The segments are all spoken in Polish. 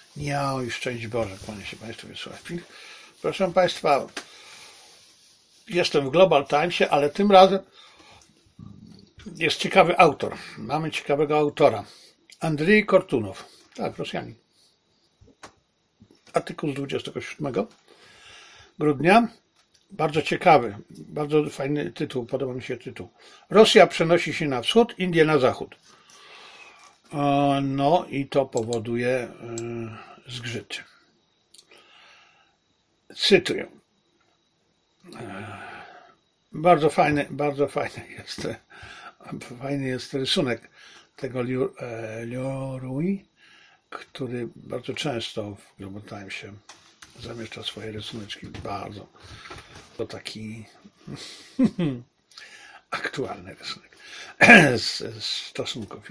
Miał i szczęść Boże, kłanię się Państwu Wiesław Pilch. Proszę Państwa, jestem w Global Timesie, ale tym razem jest ciekawy autor. Mamy ciekawego autora. Andrzej Kortunow. Tak, Rosjanin. Artykuł z 27 grudnia. Bardzo ciekawy, bardzo fajny tytuł, podoba mi się tytuł. Rosja przenosi się na wschód, Indie na zachód. No i to powoduje zgrzyty. Cytuję. Fajny jest rysunek tego Liorui, który bardzo często w Global Timesie zamieszcza swoje rysuneczki. Bardzo to taki aktualny rysunek z stosunków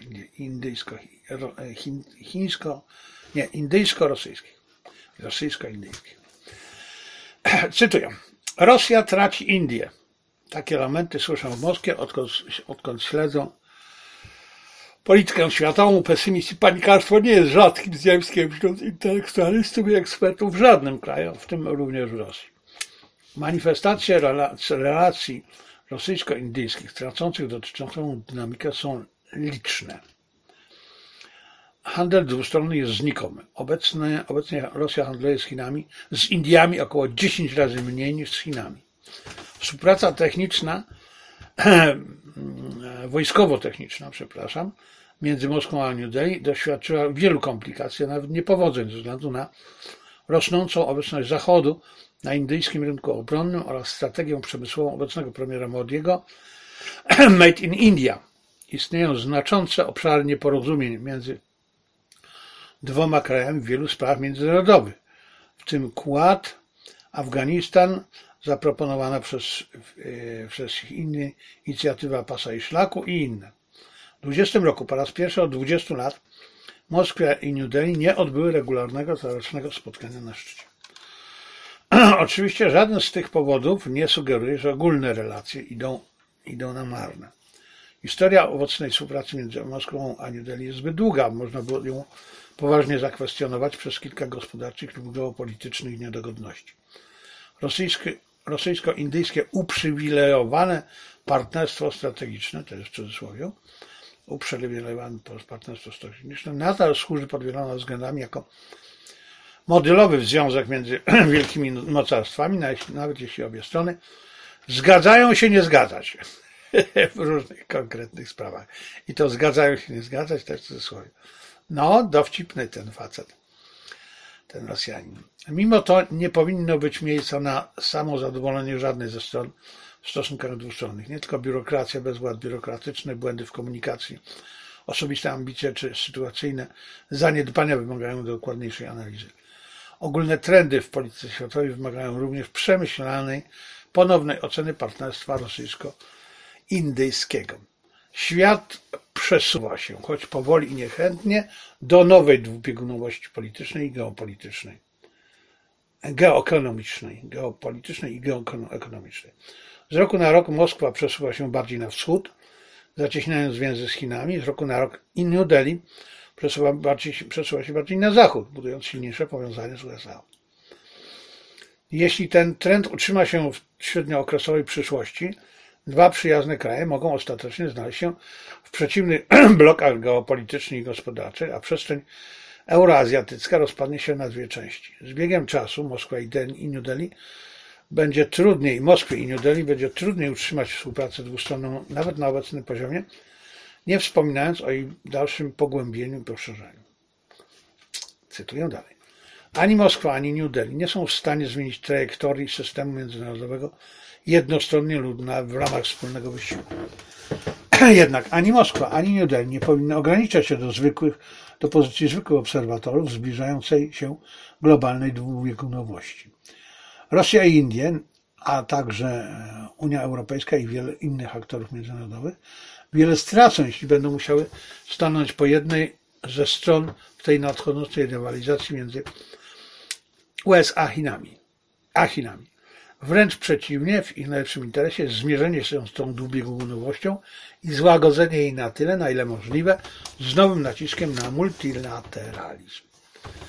indyjsko-rosyjskich. Rosyjsko-indyjskich. Cytuję. Rosja traci Indię. Takie lamenty słyszę w Moskwie, odkąd śledzą politykę światową. Pesymizm i panikarstwo nie jest rzadkim zjawiskiem wśród intelektualistów i ekspertów w żadnym kraju, w tym również w Rosji. Manifestacje relacji rosyjsko-indyjskich tracących dotychczasową dynamikę są liczne. Handel dwustronny jest znikomy. Obecnie Rosja handluje z Indiami około 10 razy mniej niż z Chinami. Współpraca techniczna, wojskowo-techniczna, między Moskwą a New Delhi doświadczyła wielu komplikacji, a nawet niepowodzeń ze względu na rosnącą obecność Zachodu na indyjskim rynku obronnym oraz strategię przemysłową obecnego premiera Modiego Made in India. Istnieją znaczące obszary nieporozumień między dwoma krajami w wielu sprawach międzynarodowych, w tym Kuwait, Afganistan, zaproponowana przez Chiny inicjatywa Pasa i Szlaku i inne. W 2020 roku po raz pierwszy od 20 lat Moskwa i New Delhi nie odbyły regularnego corocznego spotkania na szczycie. Oczywiście żaden z tych powodów nie sugeruje, że ogólne relacje idą na marne. Historia owocnej współpracy między Moskwą a New Delhi jest zbyt długa, można było ją poważnie zakwestionować przez kilka gospodarczych lub geopolitycznych niedogodności. Rosyjsko-indyjskie uprzywilejowane partnerstwo strategiczne, to jest w cudzysłowie, uprzywilejowane partnerstwo strategiczne, nadal służy pod wieloma względami jako modelowy związek między wielkimi mocarstwami, nawet jeśli obie strony zgadzają się nie zgadzać w różnych konkretnych sprawach. I to zgadzają się nie zgadzać, to jest w cudzysłowie. No, dowcipny ten facet, ten Rosjanin. Mimo to nie powinno być miejsca na samozadowolenie żadnej ze stron w stosunkach dwustronnych. Nie tylko biurokracja, bezwład biurokratyczny, błędy w komunikacji, osobiste ambicje czy sytuacyjne zaniedbania wymagają dokładniejszej analizy. Ogólne trendy w polityce światowej wymagają również przemyślanej, ponownej oceny partnerstwa rosyjsko-indyjskiego. Świat przesuwa się, choć powoli i niechętnie, do nowej dwubiegunowości politycznej i geopolitycznej. Geopolitycznej i geoekonomicznej. Z roku na rok Moskwa przesuwa się bardziej na wschód, zacieśniając więzy z Chinami. Z roku na rok i New Delhi przesuwa się bardziej na zachód, budując silniejsze powiązania z USA. Jeśli ten trend utrzyma się w średniookresowej przyszłości, dwa przyjazne kraje mogą ostatecznie znaleźć się w przeciwnych blokach geopolitycznych i gospodarczych, a przestrzeń euroazjatycka rozpadnie się na dwie części. Z biegiem czasu Moskwie i New Delhi będzie trudniej utrzymać współpracę dwustronną nawet na obecnym poziomie, nie wspominając o jej dalszym pogłębieniu i poszerzeniu. Cytuję dalej. Ani Moskwa, ani New Delhi nie są w stanie zmienić trajektorii systemu międzynarodowego jednostronnie lub w ramach wspólnego wysiłku. Jednak ani Moskwa, ani New Delhi nie powinny ograniczać się do pozycji zwykłych obserwatorów zbliżającej się globalnej dwubiegunowości. Rosja i Indie, a także Unia Europejska i wiele innych aktorów międzynarodowych wiele stracą, jeśli będą musiały stanąć po jednej ze stron w tej nadchodzącej rywalizacji między USA a Chinami. Wręcz przeciwnie, w ich najlepszym interesie jest zmierzenie się z tą dwubiegunowością i złagodzenie jej na tyle, na ile możliwe, z nowym naciskiem na multilateralizm.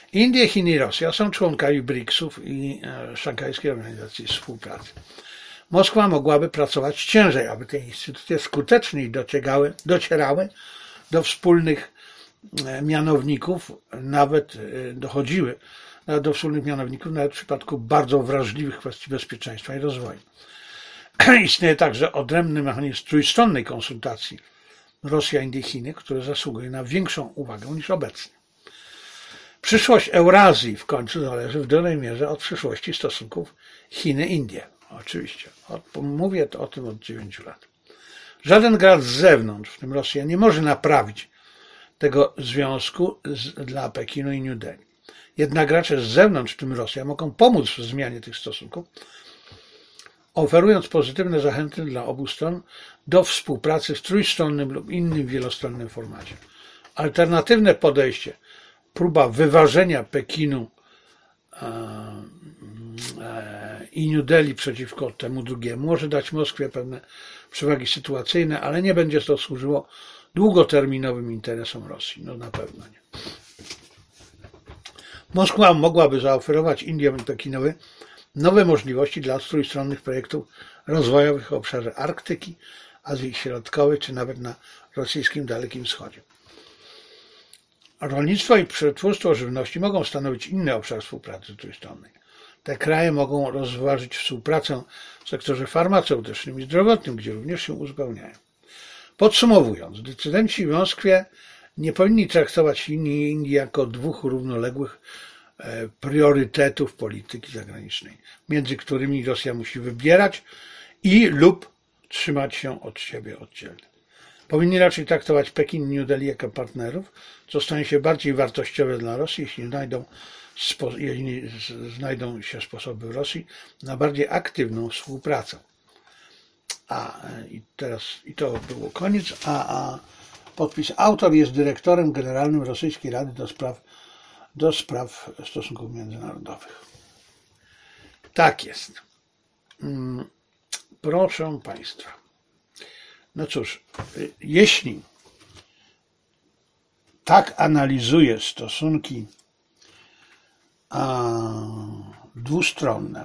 Indie, Chiny i Rosja są członkami BRICS-ów i Szanghajskiej Organizacji Współpracy. Moskwa mogłaby pracować ciężej, aby te instytucje skuteczniej docierały do wspólnych mianowników, nawet dochodziły do wspólnych mianowników, nawet w przypadku bardzo wrażliwych kwestii bezpieczeństwa i rozwoju. Istnieje także odrębny mechanizm trójstronnej konsultacji Rosja, Indie, Chiny, który zasługuje na większą uwagę niż obecnie. Przyszłość Eurazji w końcu zależy w dużej mierze od przyszłości stosunków Chiny-Indie. Oczywiście. Mówię o tym od 9 lat. Żaden gracz z zewnątrz, w tym Rosja, nie może naprawić tego związku dla Pekinu i New Delhi. Jednak gracze z zewnątrz, w tym Rosja, mogą pomóc w zmianie tych stosunków, oferując pozytywne zachęty dla obu stron do współpracy w trójstronnym lub innym wielostronnym formacie. Alternatywne podejście, próba wyważenia Pekinu i New Delhi przeciwko temu drugiemu może dać Moskwie pewne przewagi sytuacyjne, ale nie będzie to służyło długoterminowym interesom Rosji. No na pewno nie. Moskwa mogłaby zaoferować Indiom i Pekinowi nowe możliwości dla trójstronnych projektów rozwojowych w obszarze Arktyki, Azji Środkowej czy nawet na rosyjskim Dalekim Wschodzie. Rolnictwo i przetwórstwo żywności mogą stanowić inny obszar współpracy trójstronnej. Te kraje mogą rozważyć współpracę w sektorze farmaceutycznym i zdrowotnym, gdzie również się uzupełniają. Podsumowując, decydenci w Moskwie nie powinni traktować Chin i Indii jako dwóch równoległych priorytetów polityki zagranicznej, między którymi Rosja musi wybierać lub trzymać się od siebie oddzielnie. Powinni raczej traktować Pekin i New Delhi jako partnerów, co stanie się bardziej wartościowe dla Rosji, jeśli znajdą się sposoby w Rosji na bardziej aktywną współpracę. I to było koniec, podpis autor jest dyrektorem generalnym Rosyjskiej Rady do spraw stosunków międzynarodowych. Tak jest. Proszę Państwa. No cóż, jeśli tak analizuję stosunki dwustronne,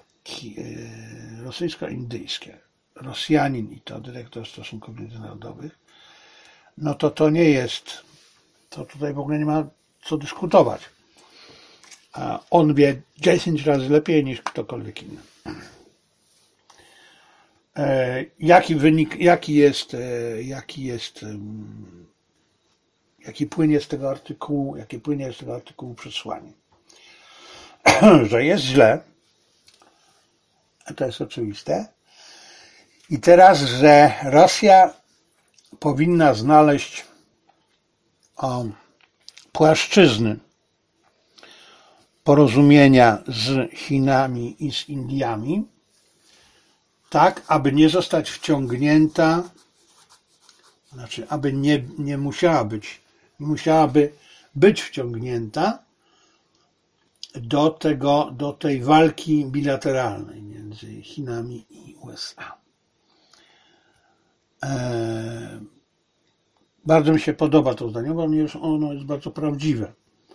rosyjsko-indyjskie, Rosjanin i to dyrektor stosunków międzynarodowych, no to nie jest, to tutaj w ogóle nie ma co dyskutować. On wie 10 razy lepiej niż ktokolwiek inny. Jaki płynie z tego artykułu przesłanie? Że jest źle, to jest oczywiste. I teraz, że Rosja powinna znaleźć płaszczyzny porozumienia z Chinami i z Indiami, tak, aby nie zostać wciągnięta, aby nie musiałaby być wciągnięta do tej walki bilateralnej między Chinami i USA. Bardzo mi się podoba to zdanie, bo ono jest bardzo prawdziwe.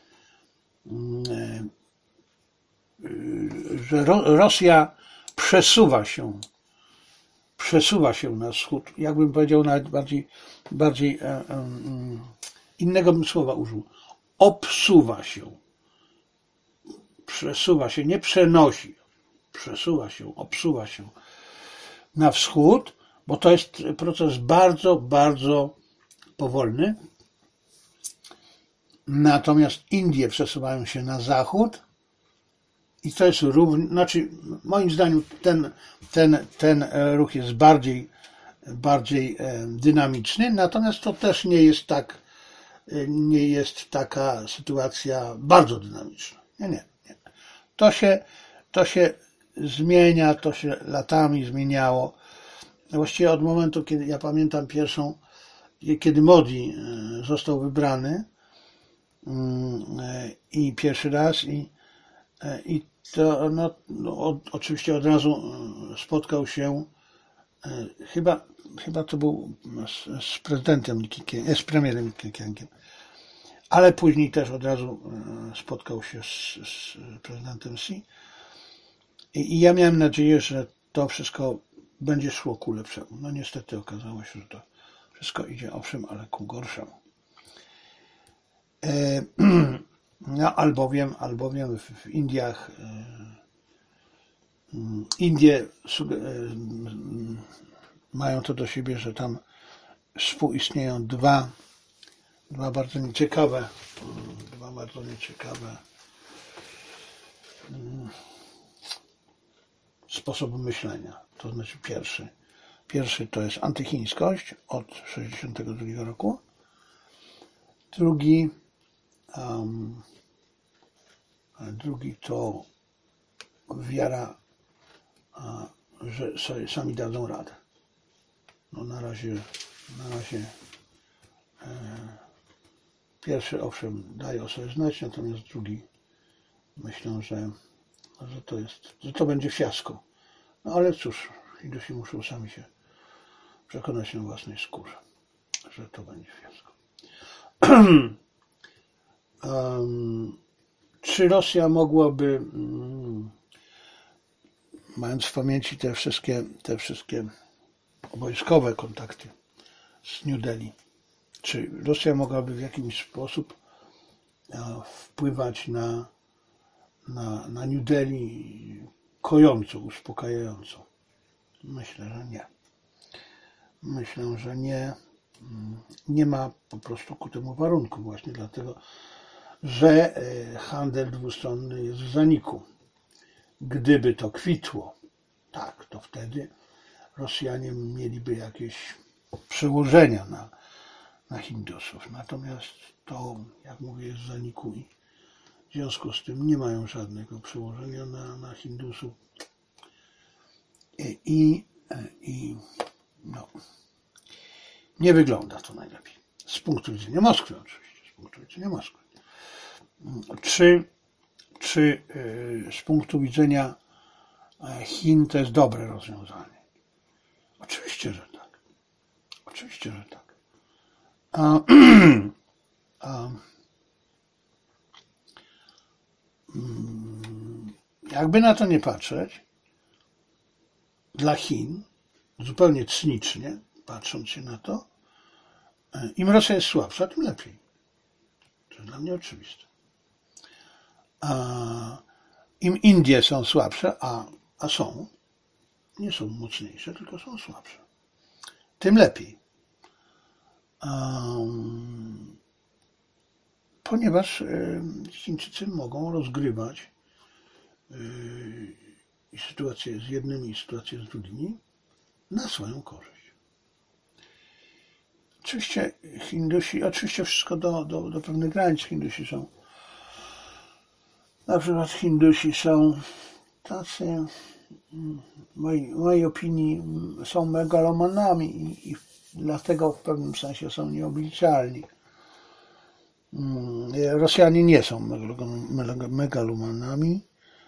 Że Rosja przesuwa się na wschód, jakbym powiedział nawet bardziej innego bym słowa użył. Obsuwa się, nie przenosi, obsuwa się na wschód, bo to jest proces bardzo, bardzo powolny. Natomiast Indie przesuwają się na zachód i to jest moim zdaniem ten ruch jest bardziej dynamiczny, natomiast to też nie jest taka sytuacja bardzo dynamiczna. Nie. To się zmienia, to się latami zmieniało. Właściwie od momentu, kiedy ja pamiętam kiedy Modi został wybrany i pierwszy raz i to oczywiście od razu spotkał się chyba to był z prezydentem z premierem Li Keqiangiem, ale później też od razu spotkał się z prezydentem Xi. I ja miałem nadzieję, że to wszystko będzie szło ku lepszemu. No niestety okazało się, że to wszystko idzie owszem, ale ku gorszemu. No, albowiem w Indiach Indie mają to do siebie, że tam współistnieją dwa bardzo nieciekawe sposoby myślenia. To znaczy pierwszy to jest antychińskość od 1962 roku. Drugi to wiara, że sobie sami dadzą radę. No na razie pierwszy owszem daje o sobie znać, natomiast drugi myślę, że to będzie fiasko. No ale cóż, Hindusi muszą sami się przekonać na własnej skórze, że to będzie fiasko. Czy Rosja mogłaby, mając w pamięci te wszystkie wojskowe kontakty z New Delhi, czy Rosja mogłaby w jakiś sposób wpływać na New Delhi kojąco, uspokajająco? Myślę, że nie. Myślę, że nie. Nie ma po prostu ku temu warunku właśnie dlatego, że handel dwustronny jest w zaniku. Gdyby to kwitło, tak, to wtedy Rosjanie mieliby jakieś przełożenia na Hindusów. Natomiast to, jak mówię, jest w zaniku i w związku z tym nie mają żadnego przełożenia na Hindusów. No, nie wygląda to najlepiej. Z punktu widzenia Moskwy oczywiście. Z punktu widzenia Moskwy. Czy z punktu widzenia Chin to jest dobre rozwiązanie? Oczywiście, że tak. Oczywiście, że tak. Jakby na to nie patrzeć, dla Chin, zupełnie cynicznie patrząc się na to, im Rosja jest słabsza, tym lepiej. To jest dla mnie oczywiste. Im Indie są słabsze, a są, nie są mocniejsze, tylko są słabsze, tym lepiej. Ponieważ Chińczycy mogą rozgrywać i sytuację z jednymi, i sytuację z drugimi na swoją korzyść. Oczywiście wszystko do pewnych granic. Hindusi są tacy, w mojej opinii, są megalomanami i dlatego w pewnym sensie są nieobliczalni. Rosjanie nie są megalomanami.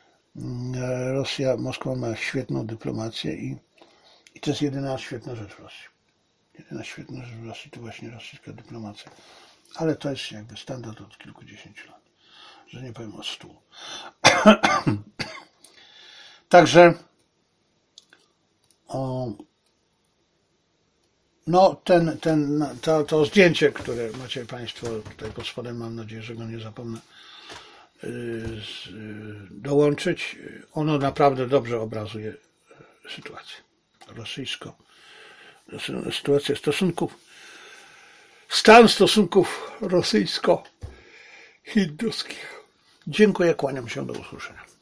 Moskwa ma świetną dyplomację i to jest jedyna świetna rzecz w Rosji. Jedyna świetna rzecz w Rosji to właśnie rosyjska dyplomacja. Ale to jest jakby standard od kilkudziesięciu lat, że nie powiem od 100. Także no to zdjęcie, które macie Państwo tutaj pod spodem, mam nadzieję, że go nie zapomnę dołączyć. Ono naprawdę dobrze obrazuje sytuację stan stosunków rosyjsko-hinduskich. Dziękuję, kłaniam się, do usłyszenia.